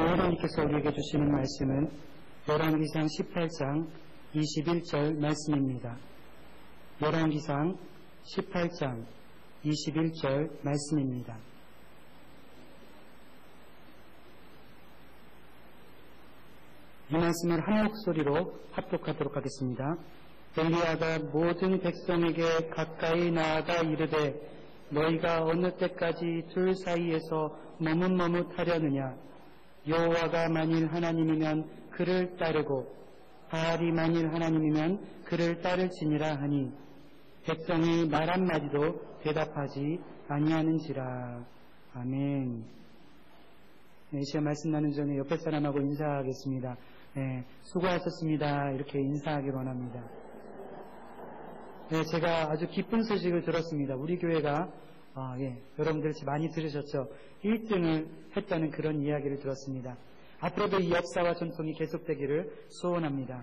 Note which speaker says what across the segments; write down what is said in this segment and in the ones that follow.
Speaker 1: 오늘 하나님께서 우리에게 주시는 말씀은 열왕기상 18장 21절 말씀입니다. 열왕기상 18장 21절 말씀입니다. 이 말씀을 한 목소리로 합독하도록 하겠습니다. 엘리야가 모든 백성에게 가까이 나아가 이르되 너희가 어느 때까지 둘 사이에서 머뭇머뭇하려느냐. 여호와가 만일 하나님이면 그를 따르고 바알이 만일 하나님이면 그를 따를지니라 하니 백성이 말 한마디도 대답하지 아니하는지라. 아멘. 네, 이 시간 말씀 나누기 전에 옆에 사람하고 인사하겠습니다. 네, 수고하셨습니다. 이렇게 인사하기 원합니다. 네, 제가 아주 기쁜 소식을 들었습니다. 우리 교회가 여러분들 많이 들으셨죠? 1등을 했다는 그런 이야기를 들었습니다. 앞으로도 이 역사와 전통이 계속되기를 소원합니다.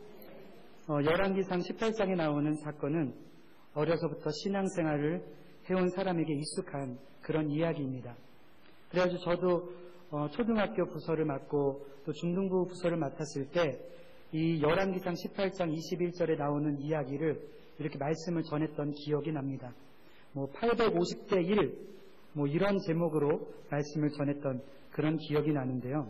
Speaker 1: 열왕기상 18장에 나오는 사건은 어려서부터 신앙생활을 해온 사람에게 익숙한 그런 이야기입니다. 그래가지고 저도 초등학교 부서를 맡고 또 중등부 부서를 맡았을 때 이 열왕기상 18장 21절에 나오는 이야기를 이렇게 말씀을 전했던 기억이 납니다. 850대 1 이런 제목으로 말씀을 전했던 그런 기억이 나는데요.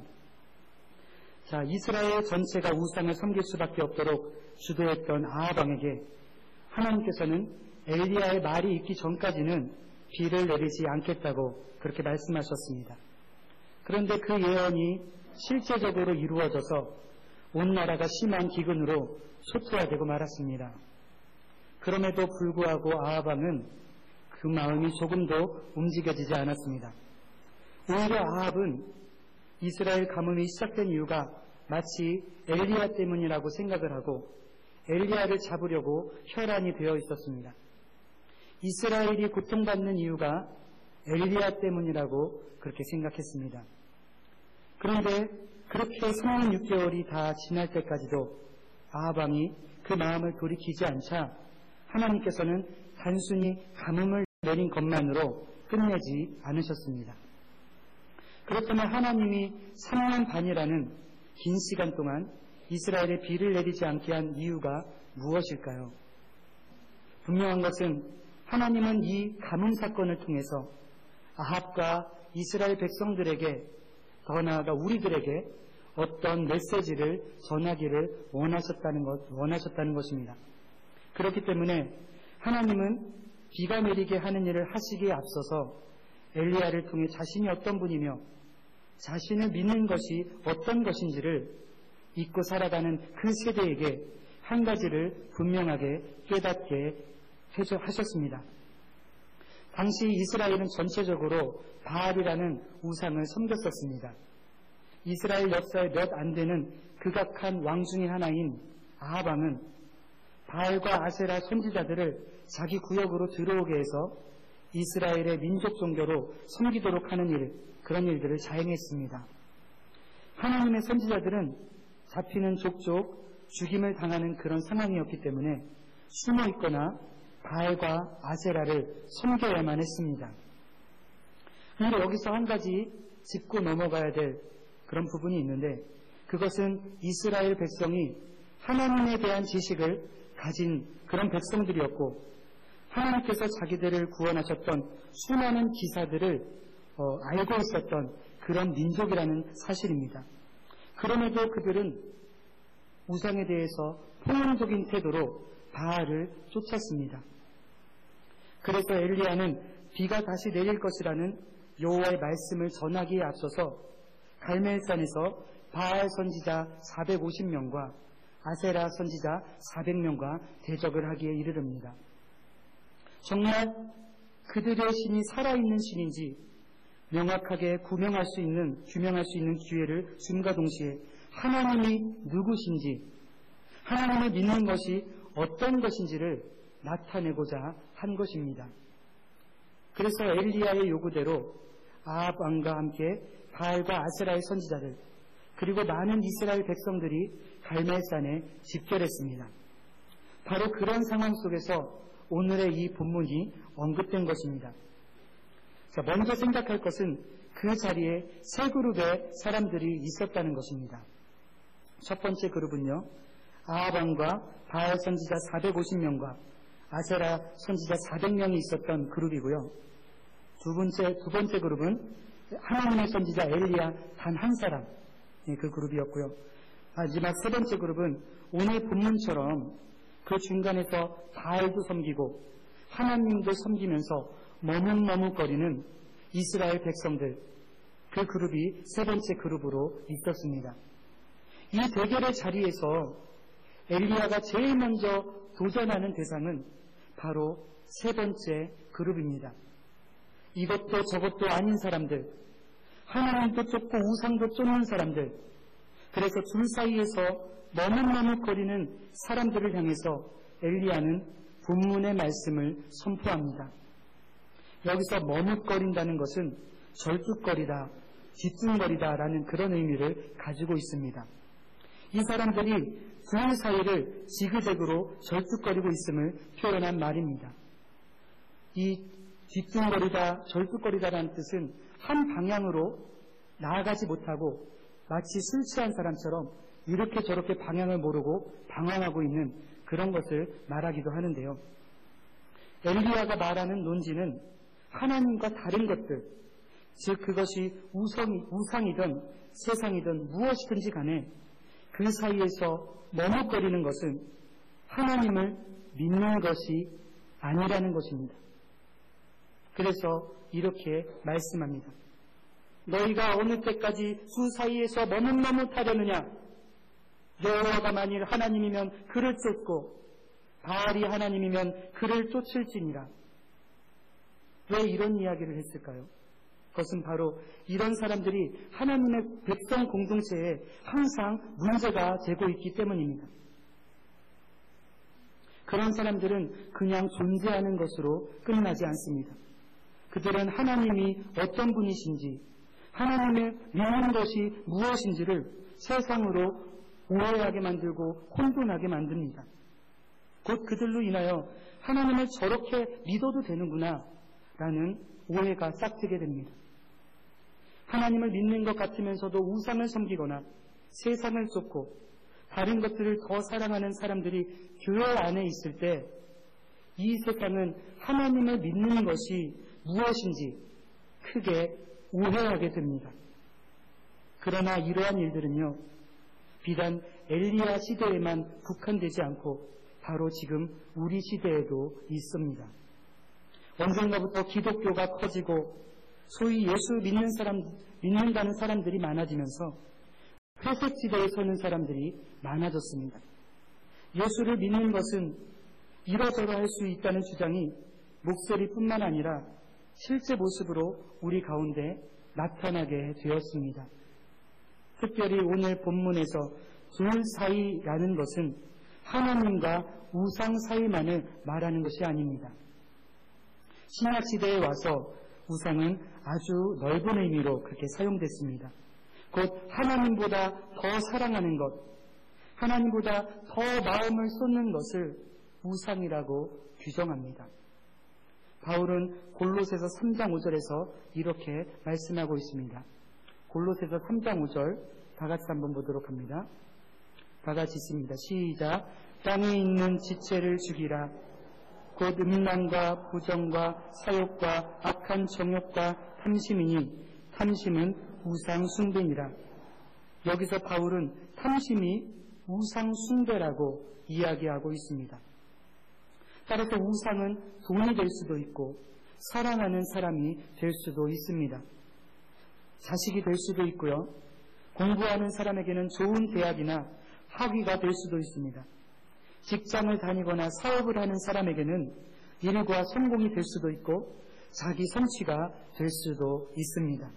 Speaker 1: 자, 이스라엘 전체가 우상을 섬길 수밖에 없도록 주도했던 아합 왕에게 하나님께서는 엘리야의 말이 있기 전까지는 비를 내리지 않겠다고 그렇게 말씀하셨습니다. 그런데 그 예언이 실제적으로 이루어져서 온 나라가 심한 기근으로 초토화되고 말았습니다. 그럼에도 불구하고 아합 왕은 그 마음이 조금도 움직여지지 않았습니다. 오히려 아합은 이스라엘 가뭄이 시작된 이유가 마치 엘리야 때문이라고 생각을 하고 엘리야를 잡으려고 혈안이 되어 있었습니다. 이스라엘이 고통받는 이유가 엘리야 때문이라고 그렇게 생각했습니다. 그런데 그렇게 36개월이 다 지날 때까지도 아합 왕이 그 마음을 돌이키지 않자 하나님께서는 단순히 가뭄을 내린 것만으로 끝내지 않으셨습니다. 그렇다면 하나님이 3년 반이라는 긴 시간 동안 이스라엘에 비를 내리지 않게 한 이유가 무엇일까요? 분명한 것은 하나님은 이 가뭄 사건을 통해서 아합과 이스라엘 백성들에게 더 나아가 우리들에게 어떤 메시지를 전하기를 원하셨다는 것입니다. 그렇기 때문에 하나님은 비가 내리게 하는 일을 하시기에 앞서서 엘리야를 통해 자신이 어떤 분이며 자신을 믿는 것이 어떤 것인지를 잊고 살아가는 그 세대에게 한 가지를 분명하게 깨닫게 하셨습니다. 당시 이스라엘은 전체적으로 바알이라는 우상을 섬겼었습니다. 이스라엘 역사에 몇 안 되는 극악한 왕 중의 하나인 아합 왕은 바알과 아세라 선지자들을 자기 구역으로 들어오게 해서 이스라엘의 민족 종교로 섬기도록 하는 그런 일들을 자행했습니다. 하나님의 선지자들은 잡히는 족족 죽임을 당하는 그런 상황이었기 때문에 숨어 있거나 바알과 아세라를 섬겨야만 했습니다. 그런데 여기서 한 가지 짚고 넘어가야 될 그런 부분이 있는데 그것은 이스라엘 백성이 하나님에 대한 지식을 가진 그런 백성들이었고 하나님께서 자기들을 구원하셨던 수많은 기사들을 알고 있었던 그런 민족이라는 사실입니다. 그럼에도 그들은 우상에 대해서 폭력적인 태도로 바알을 쫓았습니다. 그래서 엘리야는 비가 다시 내릴 것이라는 여호와의 말씀을 전하기에 앞서서 갈멜산에서 바알 선지자 450명과 아세라 선지자 400명과 대적을 하기에 이르릅니다. 정말 그들의 신이 살아있는 신인지 명확하게 규명할 수 있는 기회를 줌과 동시에 하나님이 누구신지 하나님을 믿는 것이 어떤 것인지를 나타내고자 한 것입니다. 그래서 엘리야의 요구대로 아합 왕과 함께 바알과 아세라의 선지자들 그리고 많은 이스라엘 백성들이 갈멜산에 집결했습니다. 바로 그런 상황 속에서 오늘의 이 본문이 언급된 것입니다. 자, 먼저 생각할 것은 그 자리에 세 그룹의 사람들이 있었다는 것입니다. 첫 번째 그룹은요, 아합왕과 바알 선지자 450명과 아세라 선지자 400명이 있었던 그룹이고요. 두 번째 그룹은 하나님의 선지자 엘리야 단 한 사람, 그 그룹이었고요. 마지막 세 번째 그룹은 오늘 본문처럼 그 중간에서 바알도 섬기고 하나님도 섬기면서 머뭇머뭇거리는 이스라엘 백성들, 그 그룹이 세 번째 그룹으로 있었습니다. 이 대결의 자리에서 엘리야가 제일 먼저 도전하는 대상은 바로 세 번째 그룹입니다. 이것도 저것도 아닌 사람들, 하나님도 쫓고 우상도 쫓는 사람들, 그래서 줄 사이에서 머뭇머뭇거리는 사람들을 향해서 엘리야는 본문의 말씀을 선포합니다. 여기서 머뭇거린다는 것은 절뚝거리다, 뒤뚱거리다라는 그런 의미를 가지고 있습니다. 이 사람들이 줄 사이를 지그재그로 절뚝거리고 있음을 표현한 말입니다. 이 뒤뚱거리다, 절뚝거리다라는 뜻은 한 방향으로 나아가지 못하고 마치 술 취한 사람처럼 이렇게 저렇게 방향을 모르고 방황하고 있는 그런 것을 말하기도 하는데요. 엘리야가 말하는 논지는 하나님과 다른 것들, 즉 그것이 우상이든 세상이든 무엇이든지 간에 그 사이에서 머뭇거리는 것은 하나님을 믿는 것이 아니라는 것입니다. 그래서 이렇게 말씀합니다. 너희가 어느 때까지 수 사이에서 머뭇머뭇하려느냐? 여호와가 만일 하나님이면 그를 쫓고 바알이 하나님이면 그를 쫓을지니라. 왜 이런 이야기를 했을까요? 그것은 바로 이런 사람들이 하나님의 백성 공동체에 항상 문제가 되고 있기 때문입니다. 그런 사람들은 그냥 존재하는 것으로 끝나지 않습니다. 그들은 하나님이 어떤 분이신지, 하나님을 믿는 것이 무엇인지를 세상으로 오해하게 만들고 혼돈하게 만듭니다. 곧 그들로 인하여 하나님을 저렇게 믿어도 되는구나 라는 오해가 싹트게 됩니다. 하나님을 믿는 것 같으면서도 우상을 섬기거나 세상을 쫓고 다른 것들을 더 사랑하는 사람들이 교회 안에 있을 때 이 세상은 하나님을 믿는 것이 무엇인지 크게 오해하게 됩니다. 그러나 이러한 일들은요, 비단 엘리야 시대에만 국한되지 않고 바로 지금 우리 시대에도 있습니다. 언젠가부터 기독교가 커지고 소위 예수 믿는다는 사람들이 많아지면서 회색지대에 서는 사람들이 많아졌습니다. 예수를 믿는 것은 이러저러 할 수 있다는 주장이 목소리뿐만 아니라 실제 모습으로 우리 가운데 나타나게 되었습니다. 특별히 오늘 본문에서 둘 사이라는 것은 하나님과 우상 사이만을 말하는 것이 아닙니다. 신약시대에 와서 우상은 아주 넓은 의미로 그렇게 사용됐습니다. 곧 하나님보다 더 사랑하는 것, 하나님보다 더 마음을 쏟는 것을 우상이라고 규정합니다. 바울은 골로새서 3장 5절에서 이렇게 말씀하고 있습니다. 골로새서 3장 5절 다 같이 한번 보도록 합니다. 다 같이 있습니다. 시작. 땅에 있는 지체를 죽이라. 곧 음란과 부정과 사욕과 악한 정욕과 탐심이니 탐심은 우상 숭배니라. 여기서 바울은 탐심이 우상 숭배라고 이야기하고 있습니다. 따라서 우상은 돈이 될 수도 있고 사랑하는 사람이 될 수도 있습니다. 자식이 될 수도 있고요. 공부하는 사람에게는 좋은 대학이나 학위가 될 수도 있습니다. 직장을 다니거나 사업을 하는 사람에게는 일과 성공이 될 수도 있고 자기 성취가 될 수도 있습니다.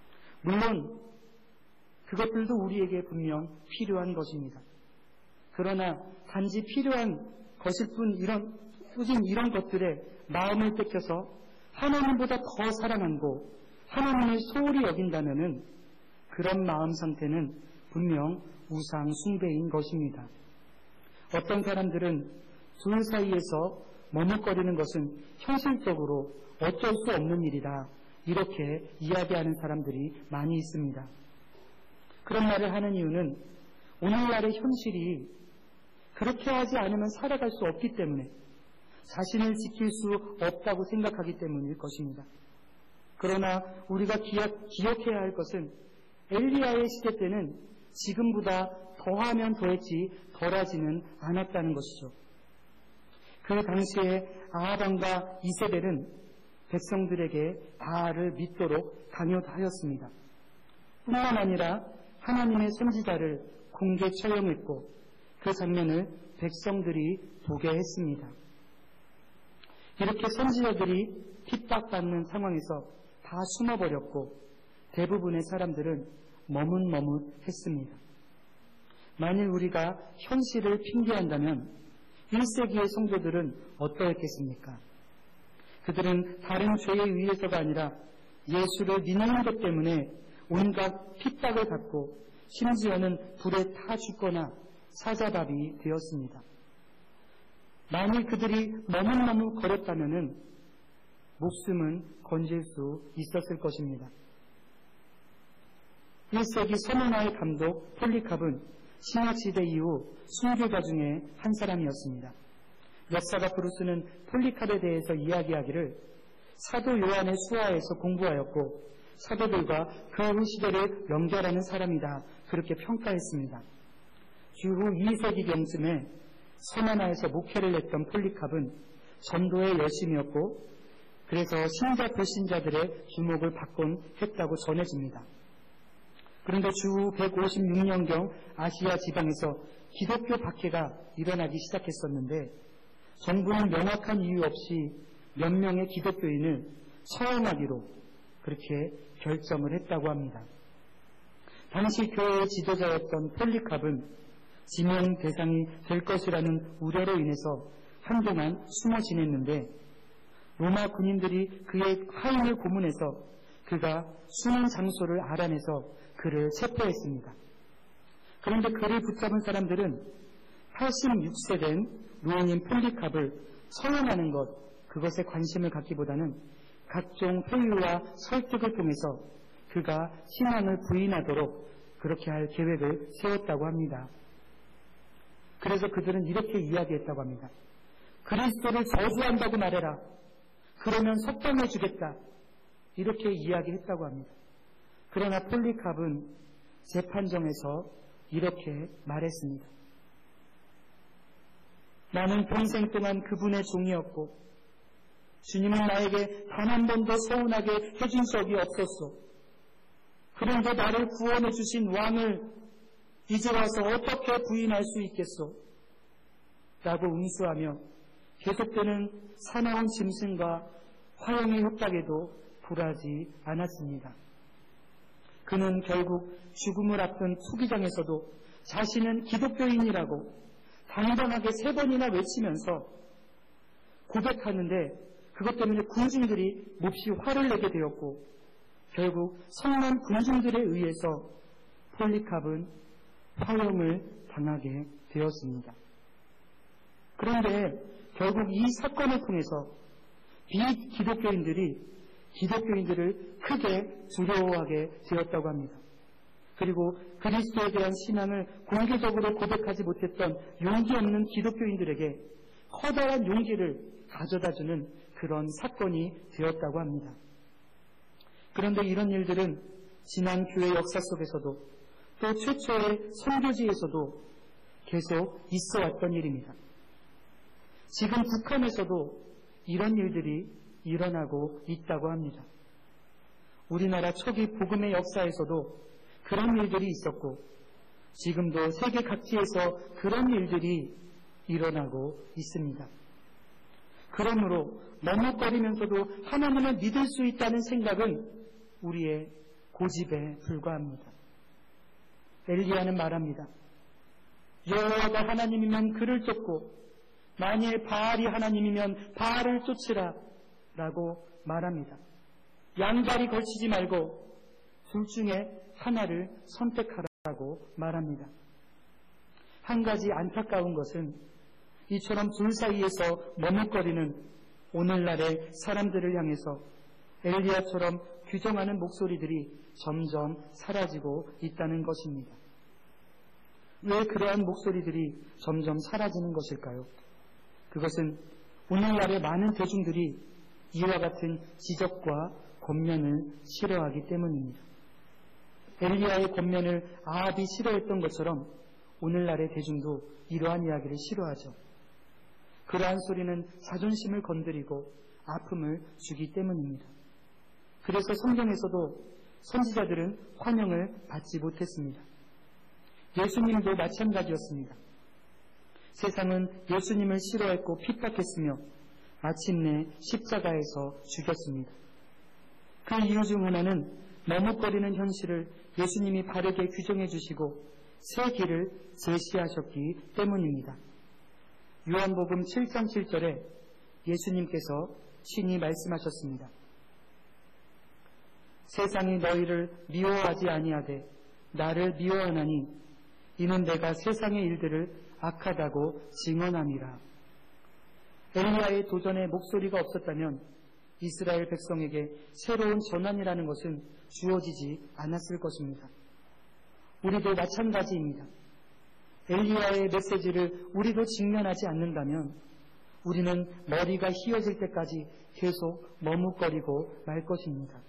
Speaker 1: 물론 그것들도 우리에게 분명 필요한 것입니다. 그러나 단지 필요한 것일 뿐 이런 것들에 마음을 뺏겨서 하나님보다 더 사랑하고 하나님을 소홀히 여긴다면은 그런 마음 상태는 분명 우상 숭배인 것입니다. 어떤 사람들은 둘 사이에서 머뭇거리는 것은 현실적으로 어쩔 수 없는 일이다 이렇게 이야기하는 사람들이 많이 있습니다. 그런 말을 하는 이유는 오늘날의 현실이 그렇게 하지 않으면 살아갈 수 없기 때문에, 자신을 지킬 수 없다고 생각하기 때문일 것입니다. 그러나 우리가 기억해야 할 것은 엘리야의 시대 때는 지금보다 더하면 더했지 덜하지는 않았다는 것이죠. 그 당시에 아합왕과 이세벨은 백성들에게 바알을 믿도록 강요하였습니다. 뿐만 아니라 하나님의 선지자를 공개 처형했고 그 장면을 백성들이 보게 했습니다. 이렇게 선지자들이 핍박받는 상황에서 다 숨어버렸고 대부분의 사람들은 머뭇머뭇했습니다. 만일 우리가 현실을 핑계한다면 1세기의 성도들은 어떠했겠습니까? 그들은 다른 죄에 의해서가 아니라 예수를 믿는 것 때문에 온갖 핍박을 받고 심지어는 불에 타 죽거나 사자밥이 되었습니다. 만일 그들이 머뭇머뭇 거렸다면 목숨은 건질 수 있었을 것입니다. 1세기 서문화의 감독 폴리캅은 신학시대 이후 순교자 중에 한 사람이었습니다. 역사가 브루스는 폴리캅에 대해서 이야기하기를 사도 요한의 수하에서 공부하였고 사도들과 그 후 시대를 연결하는 사람이다, 그렇게 평가했습니다. 주후 2세기경쯤에 서문화에서 목회를 했던 폴리캅은 전도에 열심이었고 그래서 신자 불신자들의 주목을 받곤 했다고 전해집니다. 그런데 주후 156년경 아시아 지방에서 기독교 박해가 일어나기 시작했었는데 정부는 명확한 이유 없이 몇 명의 기독교인을 처형하기로 그렇게 결정을 했다고 합니다. 당시 교회의 지도자였던 폴리캅은 지명 대상이 될 것이라는 우려로 인해서 한동안 숨어 지냈는데 로마 군인들이 그의 하인을 고문해서 그가 숨은 장소를 알아내서 그를 체포했습니다. 그런데 그를 붙잡은 사람들은 86세 된 노인인 폴리캅을 처형하는 것, 그것에 관심을 갖기보다는 각종 회유와 설득을 통해서 그가 신앙을 부인하도록 그렇게 할 계획을 세웠다고 합니다. 그래서 그들은 이렇게 이야기했다고 합니다. 그리스도를 저주한다고 말해라. 그러면 석방해 주겠다. 이렇게 이야기했다고 합니다. 그러나 폴리캅은 재판정에서 이렇게 말했습니다. 나는 평생 동안 그분의 종이었고 주님은 나에게 단 한 번도 서운하게 해준 적이 없었소. 그런데 나를 구원해 주신 왕을 이제 와서 어떻게 부인할 수 있겠소? 라고 응수하며 계속되는 사나운 짐승과 화형의 협박에도 굴하지 않았습니다. 그는 결국 죽음을 앞둔 투기장에서도 자신은 기독교인이라고 당당하게 3번이나 외치면서 고백하는데 그것 때문에 군중들이 몹시 화를 내게 되었고 결국 성난 군중들에 의해서 폴리캅은 화형을 당하게 되었습니다. 그런데 결국 이 사건을 통해서 비기독교인들이 기독교인들을 크게 두려워하게 되었다고 합니다. 그리고 그리스도에 대한 신앙을 공개적으로 고백하지 못했던 용기 없는 기독교인들에게 커다란 용기를 가져다주는 그런 사건이 되었다고 합니다. 그런데 이런 일들은 지난 교회 역사 속에서도 또 최초의 선교지에서도 계속 있어 왔던 일입니다. 지금 북한에서도 이런 일들이 일어나고 있다고 합니다. 우리나라 초기 복음의 역사에서도 그런 일들이 있었고 지금도 세계 각지에서 그런 일들이 일어나고 있습니다. 그러므로 머뭇거리면서도 하나님을 믿을 수 있다는 생각은 우리의 고집에 불과합니다. 엘리야는 말합니다. 여호와가 하나님이면 그를 쫓고 만일 바알이 하나님이면 바알을 쫓으라 라고 말합니다. 양다리 걸치지 말고 둘 중에 하나를 선택하라고 말합니다. 한 가지 안타까운 것은 이처럼 둘 사이에서 머뭇거리는 오늘날의 사람들을 향해서 엘리야처럼 규정하는 목소리들이 점점 사라지고 있다는 것입니다. 왜 그러한 목소리들이 점점 사라지는 것일까요? 그것은 오늘날의 많은 대중들이 이와 같은 지적과 권면을 싫어하기 때문입니다. 엘리야의 권면을 아합이 싫어했던 것처럼 오늘날의 대중도 이러한 이야기를 싫어하죠. 그러한 소리는 자존심을 건드리고 아픔을 주기 때문입니다. 그래서 성경에서도 선지자들은 환영을 받지 못했습니다. 예수님도 마찬가지였습니다. 세상은 예수님을 싫어했고 핍박했으며 마침내 십자가에서 죽였습니다. 그 이유 중 하나는 머뭇거리는 현실을 예수님이 바르게 규정해 주시고 새 길을 제시하셨기 때문입니다. 요한복음 7장 7절에 예수님께서 친히 말씀하셨습니다. 세상이 너희를 미워하지 아니하되 나를 미워하나니 이는 내가 세상의 일들을 악하다고 증언함이라. 엘리야의 도전의 목소리가 없었다면 이스라엘 백성에게 새로운 전환이라는 것은 주어지지 않았을 것입니다. 우리도 마찬가지입니다. 엘리야의 메시지를 우리도 직면하지 않는다면 우리는 머리가 휘어질 때까지 계속 머뭇거리고 말 것입니다.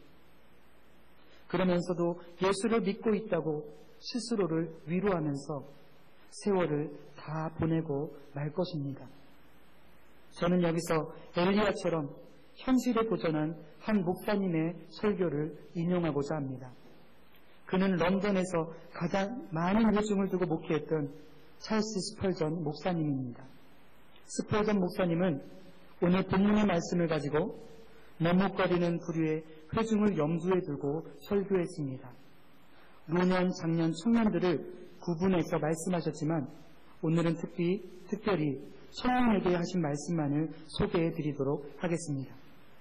Speaker 1: 그러면서도 예수를 믿고 있다고 스스로를 위로하면서 세월을 다 보내고 말 것입니다. 저는 여기서 엘리야처럼 현실에 도전한 한 목사님의 설교를 인용하고자 합니다. 그는 런던에서 가장 많은 회중을 두고 목회했던 찰스 스펄전 목사님입니다. 스펄전 목사님은 오늘 본문의 말씀을 가지고 머뭇거리는 부류의 회중을 염두에 두고 설교했습니다. 노년, 장년, 청년들을 구분해서 말씀하셨지만 오늘은 특별히 청년에게 하신 말씀만을 소개해 드리도록 하겠습니다.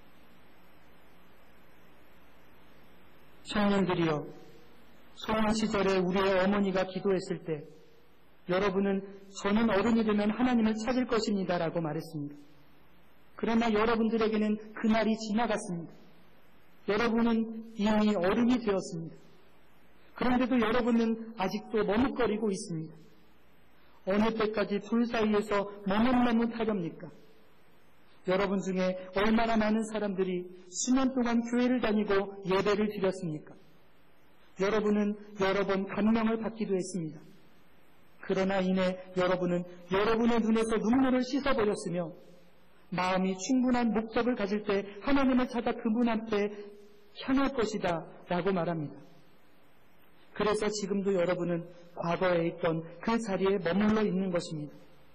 Speaker 1: 청년들이여, 소년 시절에 우리의 어머니가 기도했을 때 여러분은 저는 어른이 되면 하나님을 찾을 것입니다 라고 말했습니다. 그러나 여러분들에게는 그날이 지나갔습니다. 여러분은 이미 어른이 되었습니다. 그런데도 여러분은 아직도 머뭇거리고 있습니다. 어느 때까지 둘 사이에서 머뭇머뭇하렵니까? 여러분 중에 얼마나 많은 사람들이 수년 동안 교회를 다니고 예배를 드렸습니까? 여러분은 여러 번 감명을 받기도 했습니다. 그러나 이내 여러분은 여러분의 눈에서 눈물을 씻어버렸으며 마음이 충분한 목적을 가질 때 하나님을 찾아 그분 앞에 향할 것이다 라고 말합니다. 그래서 지금도 여러분은 과거에 있던 그 자리에 머물러 있는 것입니다.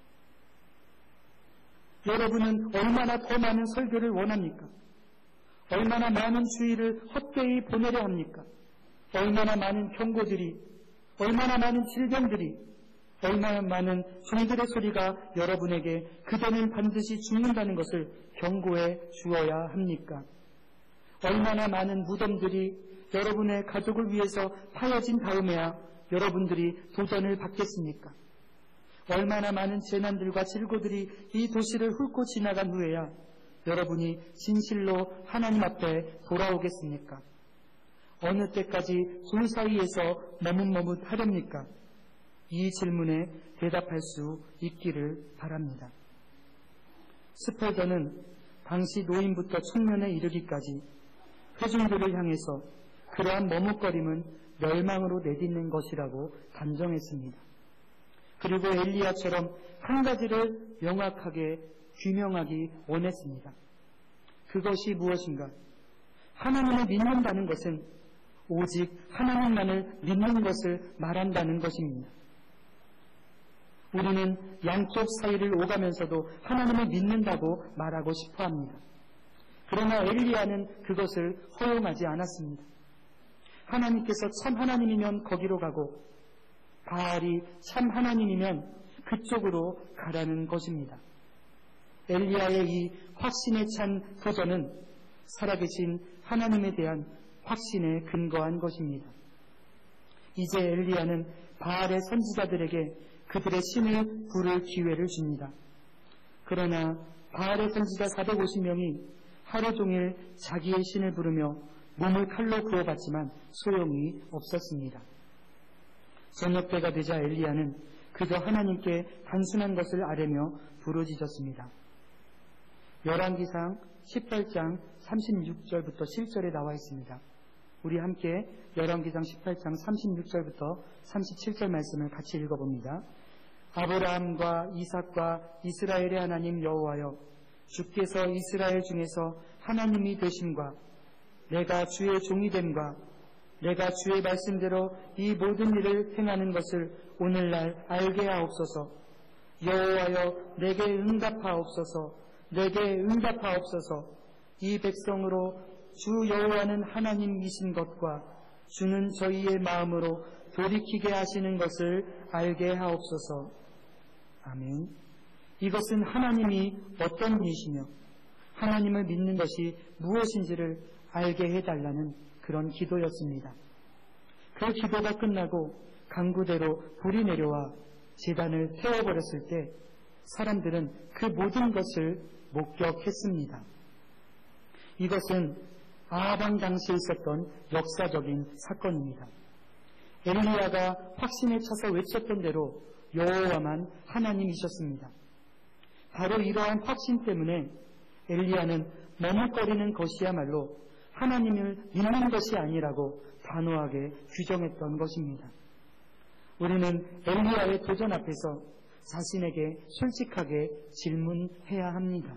Speaker 1: 여러분은 얼마나 더 많은 설교를 원합니까? 얼마나 많은 주의를 헛되이 보내려 합니까? 얼마나 많은 경고들이, 얼마나 많은 질병들이, 얼마나 많은 종들의 소리가 여러분에게 그대는 반드시 죽는다는 것을 경고해 주어야 합니까? 얼마나 많은 무덤들이 여러분의 가족을 위해서 파여진 다음에야 여러분들이 도전을 받겠습니까? 얼마나 많은 재난들과 질고들이 이 도시를 훑고 지나간 후에야 여러분이 진실로 하나님 앞에 돌아오겠습니까? 어느 때까지 둘 사이에서 머뭇머뭇하렵니까? 이 질문에 대답할 수 있기를 바랍니다. 스펄전은 당시 노인부터 청년에 이르기까지 회중들을 향해서 그러한 머뭇거림은 멸망으로 내딛는 것이라고 단정했습니다. 그리고 엘리야처럼 한 가지를 명확하게 규명하기 원했습니다. 그것이 무엇인가? 하나님을 믿는다는 것은 오직 하나님만을 믿는 것을 말한다는 것입니다. 우리는 양쪽 사이를 오가면서도 하나님을 믿는다고 말하고 싶어 합니다. 그러나 엘리야는 그것을 허용하지 않았습니다. 하나님께서 참 하나님이면 거기로 가고 바알이 참 하나님이면 그쪽으로 가라는 것입니다. 엘리야의 이 확신에 찬 도전은 살아계신 하나님에 대한 확신에 근거한 것입니다. 이제 엘리야는 바알의 선지자들에게 그들의 신을 부를 기회를 줍니다. 그러나 바알의 선지자 450명이 하루 종일 자기의 신을 부르며 몸을 칼로 그어봤지만 소용이 없었습니다. 저녁때가 되자 엘리야는 그저 하나님께 단순한 것을 아뢰며 부르짖었습니다. 열왕기상 18장 36절부터 7절에 나와 있습니다. 우리 함께 열왕기상 18장 36절부터 37절 말씀을 같이 읽어봅니다. 아브라함과 이삭과 이스라엘의 하나님 여호와여, 주께서 이스라엘 중에서 하나님이 되심과 내가 주의 종이 됨과 내가 주의 말씀대로 이 모든 일을 행하는 것을 오늘날 알게 하옵소서. 여호와여, 내게 응답하옵소서. 내게 응답하옵소서. 이 백성으로 주 여호와는 하나님이신 것과 주는 저희의 마음으로 돌이키게 하시는 것을 알게 하옵소서. 아멘. 이것은 하나님이 어떤 분이시며 하나님을 믿는 것이 무엇인지를 알게 해달라는 그런 기도였습니다. 그 기도가 끝나고 강구대로 불이 내려와 제단을 태워버렸을 때 사람들은 그 모든 것을 목격했습니다. 이것은 아합 당시에 있었던 역사적인 사건입니다. 엘리야가 확신에 차서 외쳤던 대로 여호와만 하나님이셨습니다. 바로 이러한 확신 때문에 엘리야는 머뭇거리는 것이야말로 하나님을 믿는 것이 아니라고 단호하게 규정했던 것입니다. 우리는 엘리야의 도전 앞에서 자신에게 솔직하게 질문해야 합니다.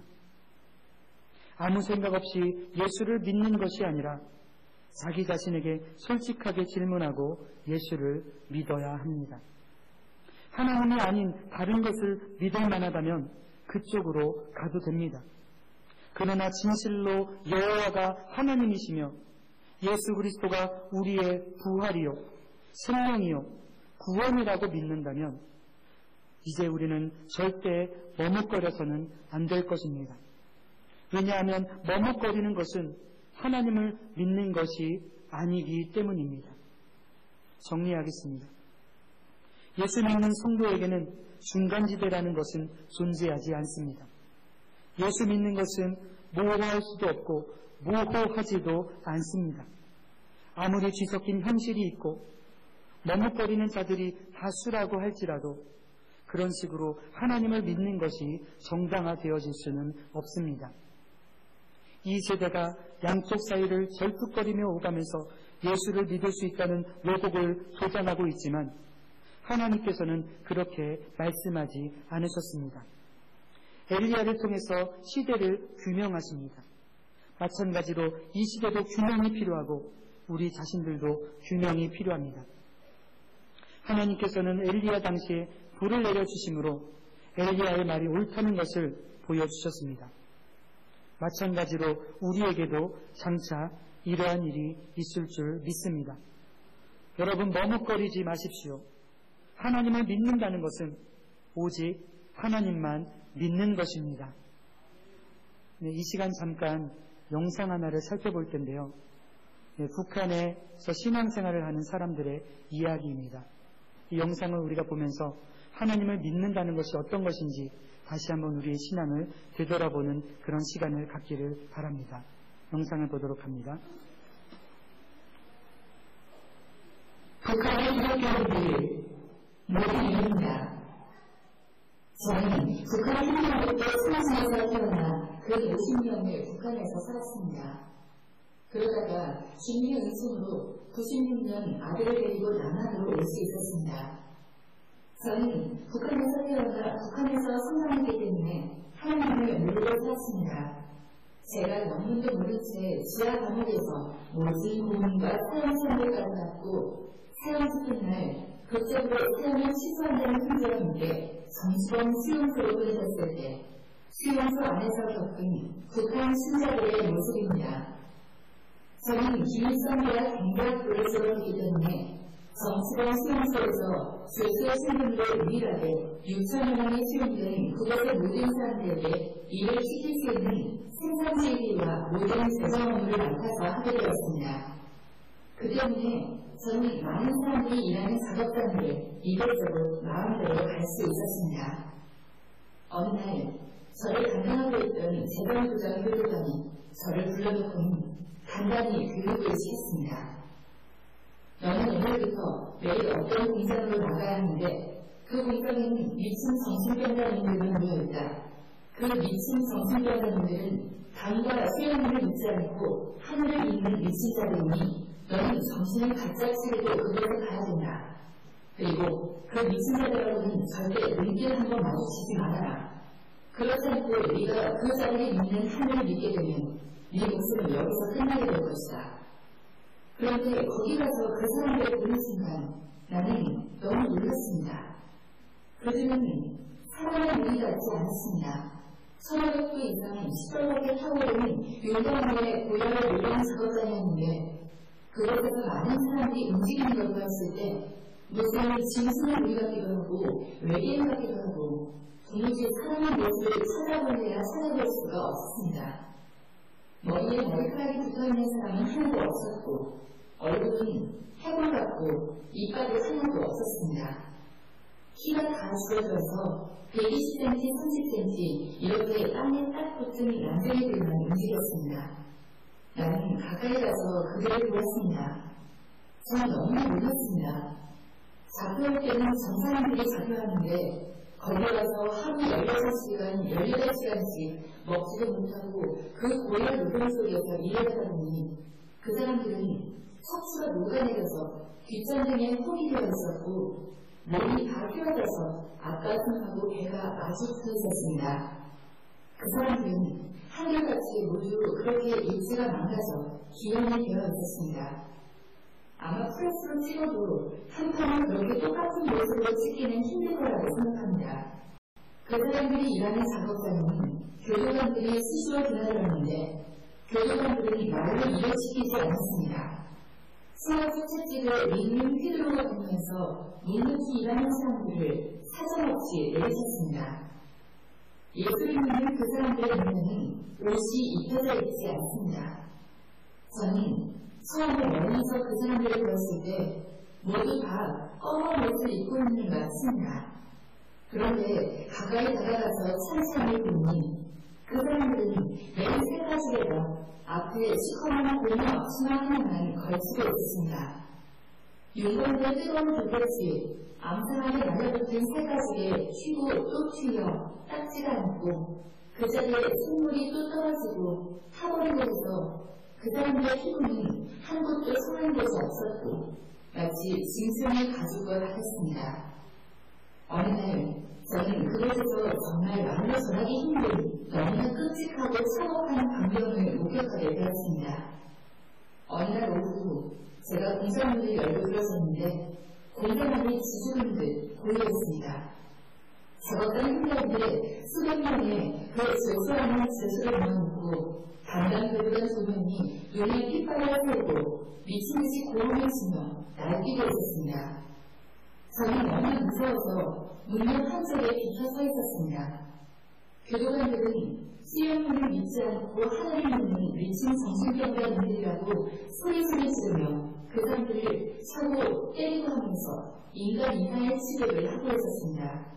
Speaker 1: 아무 생각 없이 예수를 믿는 것이 아니라 자기 자신에게 솔직하게 질문하고 예수를 믿어야 합니다. 하나님이 아닌 다른 것을 믿을 만하다면 그쪽으로 가도 됩니다. 그러나 진실로 여호와가 하나님이시며 예수 그리스도가 우리의 부활이요 생명이요 구원이라고 믿는다면 이제 우리는 절대 머뭇거려서는 안 될 것입니다. 왜냐하면 머뭇거리는 것은 하나님을 믿는 것이 아니기 때문입니다. 정리하겠습니다. 예수 믿는 성도에게는 중간지대라는 것은 존재하지 않습니다. 예수 믿는 것은 모호할 수도 없고 모호하지도 않습니다. 아무리 뒤섞인 현실이 있고 머뭇거리는 자들이 다수라고 할지라도 그런 식으로 하나님을 믿는 것이 정당화되어질 수는 없습니다. 이 세대가 양쪽 사이를 절뚝거리며 오가면서 예수를 믿을 수 있다는 왜곡을 도전하고 있지만 하나님께서는 그렇게 말씀하지 않으셨습니다. 엘리야를 통해서 시대를 규명하십니다. 마찬가지로 이 시대도 규명이 필요하고 우리 자신들도 규명이 필요합니다. 하나님께서는 엘리야 당시에 불을 내려주심으로 엘리야의 말이 옳다는 것을 보여주셨습니다. 마찬가지로 우리에게도 장차 이러한 일이 있을 줄 믿습니다. 여러분 머뭇거리지 마십시오. 하나님을 믿는다는 것은 오직 하나님만 믿는 것입니다. 네, 이 시간 잠깐 영상 하나를 살펴볼 텐데요. 네, 북한에서 신앙생활을 하는 사람들의 이야기입니다. 이 영상을 우리가 보면서 하나님을 믿는다는 것이 어떤 것인지 다시 한번 우리의 신앙을 되돌아보는 그런 시간을 갖기를 바랍니다. 영상을 보도록 합니다.
Speaker 2: 북한의 기독교인들 모두 믿는다. 저는 북한 행정부 때 수원시에서 태어나 그 50년을 북한에서 살았습니다. 그러다가 중미 은총으로 96년 아들을 데리고 남한으로 올 수 있었습니다. 저는 북한에서 태어나 북한에서 성장했기 때문에 하나님을 모르고 살았습니다. 제가 원문도 모른 채 지하 감옥에서 모진 고문과 사형 선고까지 받고 사형 집행 날 극적으로 사형을 취소한다는 훈계였는데 정시범 수용소로 보내졌을 때 수용소 안에서 겪은 북한 신자들의 모습입니다. 저는 기일성대학 경대학교를 졸업했기 때문에 정치범 수용소에서 죄수의 신분으로 유일하게 6천여 명이 수용된 그곳의 모든 사람들에게 일을 시킬 수 있는 생산지휘와 모든 재정 업무를 맡아서 하게 되었습니다. 그 때문에 저는 많은 사람들이 일하는 작업장들을 이것저것 마음대로 갈 수 있었습니다. 어느 날 저를 감당하고 있던 재벌부장 교도관이 저를 불러놓고는 간단히 교육을 시켰습니다. 너는 오늘부터 매일 어떤 공장으로 나가야 하는데 그 공장에는 미친 정신병자님들만 모여있다. 그 미친 정신병자님들은 당과 수행을 믿지 않고 하늘을 믿는 미친 자들이니 너는 정신을 바짝 차리고 그곳에 가야 된다. 그리고 그 미친 자들하고는 절대 눈길 한번 마주치지 말아라. 그렇지 않고 네가 그 자들이 믿는 하늘을 믿게 되면 네 목숨은 여기서 끝나게 될 것이다. 그런데 거기 가서 그 사람들을 보는 순간 나는 너무 놀랐습니다. 그들은 사람의 눈이 닿지 않았습니다. 1500도 이상의 시뻘겋게 타오르는 용광로의 고열을 노리는 작업장이었는데 그곳에서 많은 사람들이 움직이는 걸 보았을 때 무슨 짐승의 무리 같기도 하고 외계인 같기도 하고 도무지 사람의 모습을 찾아볼래야 찾아볼 수가 없었습니다. 머리에 머리카락이 붙어있는 사람은 하나도 없었고 얼굴은 해골 같고 이빨도 하나도 없었습니다. 키가 다 줄어들어서 120cm, 30cm 이렇게 땅에 딱 붙은 남자애들만 움직였습니다. 나는 가까이 가서 그들을 보았습니다. 저는 너무나 놀랐습니다. 잡혀올 때는 전 사람들이 잡혀왔는데 거기 가서 하루 16시간, 18시간씩 먹지도 못하고 그 고열 노동 속에서 일하다 보니 그 사람들은 척추가 녹아내려서 뒷전등에 홈이 되어 있었고 몸이 다 휘어져서 앞가슴하고 배가 마주 붙어 있었습니다. 그 사람들은 한결같이 모두 그렇게 입지가 망가져 기형이 되어 있었습니다. 아마 프레스로 찍어도 한 판은 그렇게 똑같은 모습으로 찍기는 힘들 거라고 생각합니다. 그 사람들이 일하는 작업장에는 교도관들이 수시로 드나들었는데 교도관들은 말로 일을 시키지 않았습니다. 수화수 채찍을 링링 휘두르고 다니면서 묵묵히 일하는 사람들을 사정없이 내리쳤습니다. 예수를 믿는 그 사람들의 눈에는 옷이 입혀져 있지 않습니다. 저는 처음에 멀리서 그 사람들을 보았을 때 모두 다 검은 옷을 입고 있는 것 같습니다. 그런데 가까이 다가가서 찬찬히 보니 그 사람들은 매일 세 가지에다 앞에 시커먼 고무 앞치마 하나만 걸치고 있었습니다. 윤건대 뜨거운 불꽃이 암상하게 날려붙은 세 가지에 튀고 또 튀어 닦지가 않고 그 자리에 손물이 또 떨어지고 타버리고 해서 그 사람들의 피부는 한 곳도 성한 곳이 없었고 마치 짐승의 가죽과 같았습니다. 어느 날 저는 그곳에서 정말 말로 전하기 힘든 너무나 끔찍하고 참혹한 광경을 목격하게 되었습니다. 어느 날 오후 제가 공장문을 열고 들어섰는데 공장문이 지저분 듯 고요했습니다. 작업장 힘들었는데 수백 명의 그 질서하는 질서를 모아놓고 담당 교도관 두 명이 눈에 핏발을 세우고 미친듯이 고음을 치며 날뛰고 있었습니다. 저는 너무 무서워서 문명 한쪽에 비켜 서 있었습니다. 교도관들은 수영문을 믿지 않고 하늘을 믿는 미친 정신병자님들이라고 소리소리 지르며 그 사람들을 차고 때리고 하면서 인간 이하의 취급을 하고 있었습니다.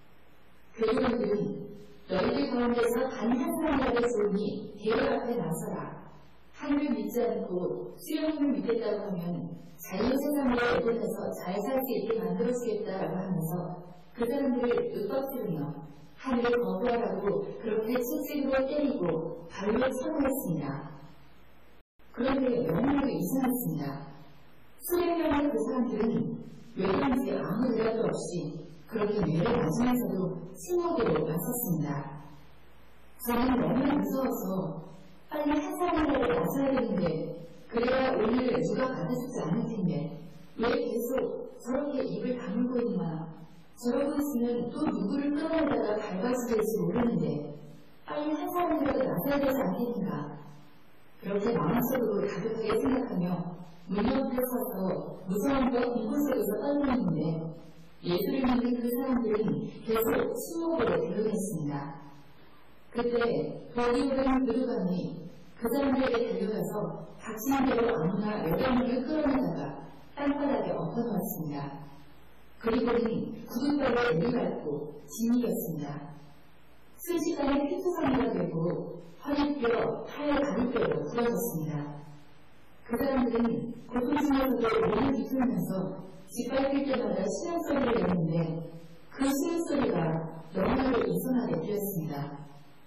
Speaker 2: 교도관들은 너희들 가운데서 단 한 사람이라도 좋으니 대열 앞에 나서라. 하늘을 믿지 않고 수영문을 믿겠다고 하면 자유세상으로 이곳에서 잘 살 수 있게 만들어주겠다라고 하면서 그 사람들을 윽박지르며 하늘을 거부하라고 그렇게 채찍으로 때리고 발로 차고했습니다. 그런데 너무나도 이상했습니다. 수백 명의 그 사람들은 왜 그런지 아무 대답도 없이 그렇게 매를 맞으면서도 침묵으로 맞섰습니다. 저는 너무 무서워서 빨리 한 사람이라도 나서야 되는데 그래야 오늘 누가 받아주지 않을 텐데 왜 계속 저렇게 입을 다물고 있나. 저러고 있으면 또 누구를 끌어내다가 밟아지될지 모르는데 빨리 한 사람이라도 나서야 되지 않겠는가. 그렇게 마음속으로 가볍게 생각하며 문 옆에 서서 무서움과 공포 속에서 떨리는데 예수를 믿는 그 사람들은 계속 침묵으로 대응했습니다. 그때 거기 오른 교도관이 그 사람들에게 달려가서 닥치는 대로 아무나 8명을 끌어내다가 땅바닥에 엎어놓았습니다. 그리고는 구둣발에 물을 밟고 진이겼습니다. 순식간에 피투성이가 되고 허리뼈, 팔, 다리뼈로 부러졌습니다. 그 사람들은 고통 중에서도 몸을 비틀면서 짓밟힐 때마다 신음소리를 내는데 그 신음소리가 너무나도 이상하게 들렸습니다.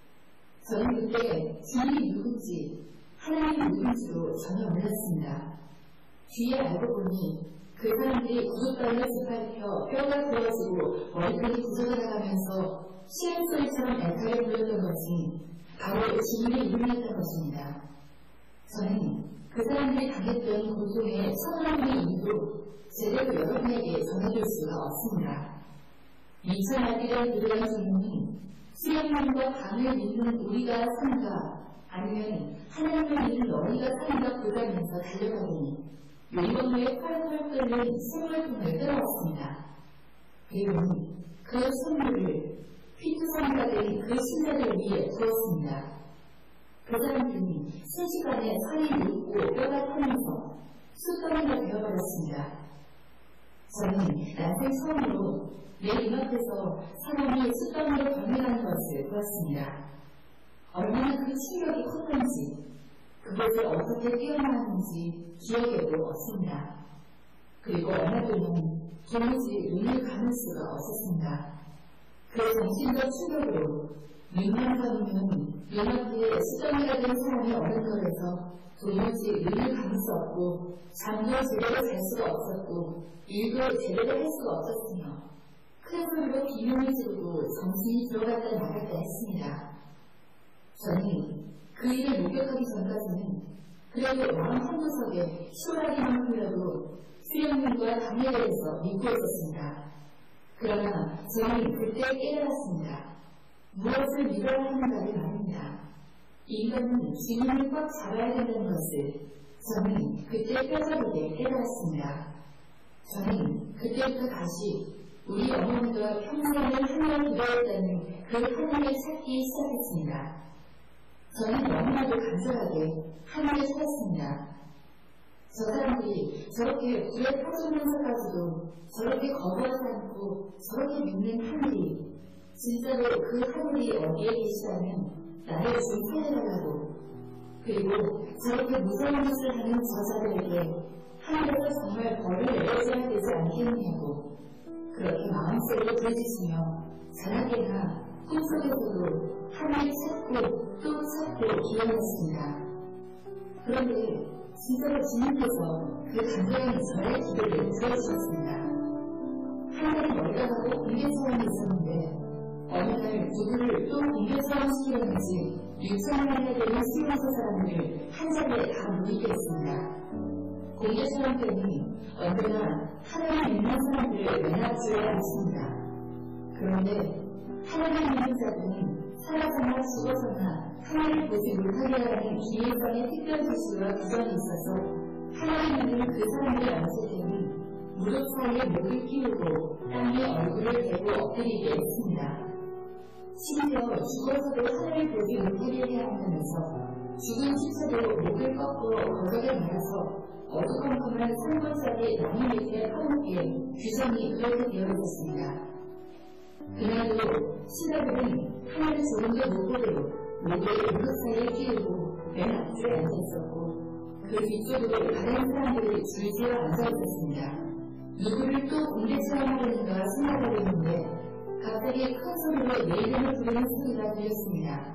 Speaker 2: 저는 그때 주님이 누군지 하나님이 누군지도 전혀 몰랐습니다. 뒤에 알고 보니 그 사람들이 구두발로 짓밟혀 뼈가 부러지고 머리카락이 굳어나가면서 신음소리처럼 날카를 불렀던 것이 바로 주님의 이름이었던 것입니다. 저는 그 사람들이 당했던 고통의 천하의 이유도 제대로 여러분에게 전해줄 수가 없습니다. 미처 날뛰던 그들의 주님이 수령님과 강을 믿는 우리가 산가 아니면 하나님을 믿는 너희가 산가 보다면서 달려가더니 용광로에 펄펄 끓는 샘물통을 끌어왔습니다. 그리고 그 샘물을 피투성이가 된 그 신자들 위에 부었습니다. 그 사람들이 순식간에 살이 녹고 뼈가 타면서 숯덩이가 되어버렸습니다. 저는 난생 처음으로 내 눈앞에서 사람이 숯덩이로 변해가는 것을 보았습니다. 얼마나 그 충격이 컸던지 그것을 어떻게 뛰어나왔는지 기억에도 없습니다. 그리고 얼마 동안 도무지 눈을 감을 수가 없었습니다. 그 정신적 충격으로 눈만 감으면 눈앞에 숯덩이가 된 사람이 어느 걸에서 도무지 눈을 감을 수 없고 잠도 제대로 잘 수가 없었고 일도 제대로 할 수가 없었으며 큰 소리로 비명을 지르고 정신이 들어갔다 나갔다 했습니다. 저는 그 일을 목격하기 전까지는 그래도 마음 한구석에 시원하기만큼이라도 수령님과 당에 대해서 믿고 있었습니다. 그러나 저는 그때 깨달았습니다. 무엇을 믿어야 하는가를 말입니다. 인간은 주님을 꽉 잡아야 된다는 것을 저는 그때 뼈저리게 깨달았습니다. 저는 그때부터 다시 우리 어머니가 평생을 하나님 기도했다는 그 하나님을 찾기 시작했습니다. 저는 너무나도 간절하게 하나님을 찾았습니다. 저 사람들이 저렇게 불에 타주면서까지도 저렇게 거부하지 않고 저렇게 믿는 하늘이 진짜로 그 하늘이 어디에 계시다면 나를 좀 살려달라고 그리고 저렇게 무서운 짓을 하는 저자들에게 하늘에서 정말 벌을 내려줘야 되지 않겠느냐고 그렇게 마음속으로 부르짖으며 자나깨나 꿈속에서도 하나님을 찾고 또 찾고 기원했습니다. 그런데 진짜로 주님께서 그 간절한 저의 기도를 들어주셨습니다. 하나님 머리가 가고 공개 소원이 있었는데 어느 날 누구를 또 공개 소원시키려는지 6천만이나 되는 수용소 사람을 한 자리에 다 모이게 했습니다. 공개 소원 때는 언제나 하나님 믿는 사람들을 맨 앞줄에 앉습니다. 그런데 하나님 믿는 자들은 살아서나 죽어서나 하나님을 보지 못하게 하는 기회성의 특별 지시와 규정이 있어서 하나님 믿는 그 사람들이 앉을 때는 무릎 사이에 목을 끼우고 땅에 얼굴을 대고 엎드리게 했습니다. 심지어 죽어서도 하나님을 보지 못하게 해야 한다면서 죽은 시체도 목을 꺾고 거덕에 말아서 어두컴컴한 산골짜기 나무 밑에 파묻게 규정이 그렇게 되어 있었습니다. 그날도 신하들은 하나를 조금도 못 보도록 목을 무릎 사이에 끼우고 맨 앞줄에 앉아 있었고 그 뒤쪽으로 다른 사람들이 줄지어 앉아 있었습니다. 누구를 또 공개 체험하려는가 생각하고 있는데 갑자기 큰 소리로 내 이름을 부르는 소리가 들렸습니다.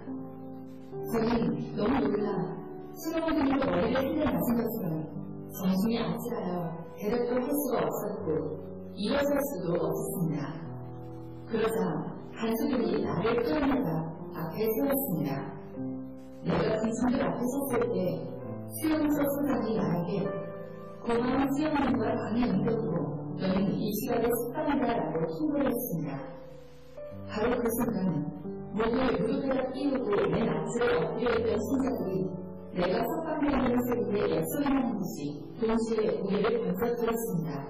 Speaker 2: 저는 너무 놀라 수령님으로 머리를 휘려 맞은 것처럼 정신이 아찔하여 대답도 할 수가 없었고 일어설 수도 없었습니다. 그러자 간수들이 나를 끌어내다 앞에 세웠습니다. 내가 그 친구 앞에 섰을 때 수용소 소장이 나에게 고마운 수영님과 강의 능력으로 너는 이 시간에 숙박이다라고 통보를 했습니다. 바로 그 순간 목을 무릎에다 끼우고 맨 앞줄에 엎드려 있던 신자들이 내가 석방되는 소리에 약속이라는 듯이 동시에 고개를 번쩍 들었습니다.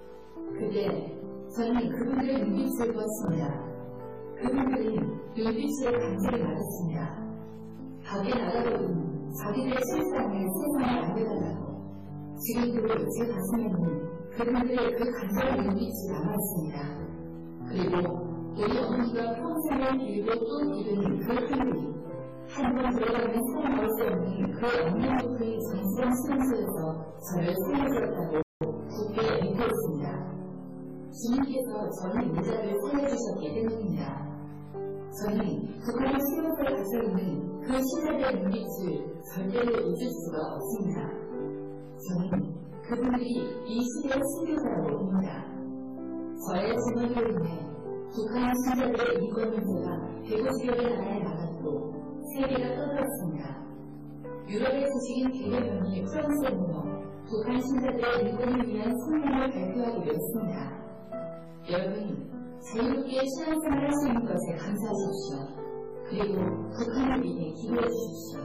Speaker 2: 그때 저는 그분들의 눈빛을 보았습니다. 그분들은 눈빛으로 간절히 말했습니다. 밖에 나가거든 자기들의 실상을 세상에 알려달라고. 지금도 제 가슴에는 그분들의 그 간절한 눈빛이 남아있습니다. 그리고 우리 어머니가 평생을 빌고 또 기르는 그 흘림, 한번 들어가면 살아날 수 없는 그 없는 높은 정스러운 수용소에서 저를 살려주었다고 굳게 믿고 있습니다. 주님께서 저희 모자를 살려주셨기 때문입니다. 저는 북한의 수용소에 갇혀 있는 그 신뢰된 눈빛을 절대로 잊을 수가 없습니다. 저는 그분들이 이 시대의 순교자라고 봅니다. 저의 증언으로 인해 북한 신자들의 인권 문제가 150여 개 나라에 나갔고 세계가 떠들었습니다. 유럽의 지식인 대여명이 프랑스에 모여 북한 신자들의 인권을 위한 성명을 발표하기로 했습니다. 여러분, 자유롭게 신앙생활을 할 수 있는 것에 감사하십시오. 그리고 북한을 위해 기도해 주십시오.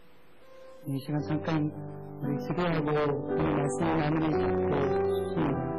Speaker 1: 이 시간 잠깐 우리 기도하고 오늘 말씀을 나누는 것 같습니다.